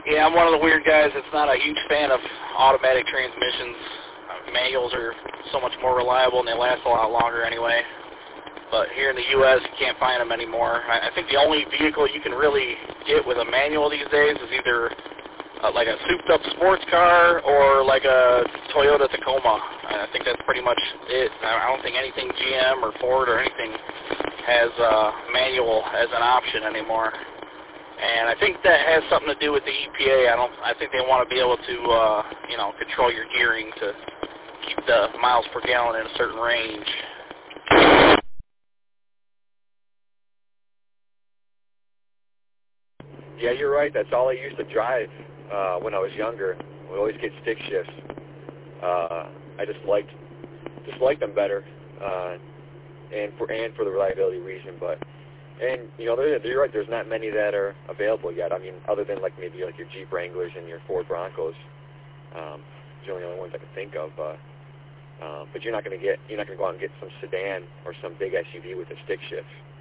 Yeah, I'm one of the weird guys that's not a huge fan of automatic transmissions. Manuals are so much more reliable and they last a lot longer anyway. But here in the U.S., you can't find them anymore. I think the only vehicle you can really get with a manual these days is either like a souped-up sports car or like a Toyota Tacoma. I think that's pretty much it. I don't think anything GM or Ford or anything has manual as an option anymore. And I think that has something to do with the EPA. I think they want to be able to, control your gearing to keep the miles per gallon in a certain range. Yeah, you're right. That's all I used to drive when I was younger. We always get stick shifts. I just liked them better, and for the reliability reason. You're right. There's not many that are available yet. I mean, other than maybe your Jeep Wranglers and your Ford Broncos. Those are the only ones I can think of. But you're not going to go out and get some sedan or some big SUV with a stick shift.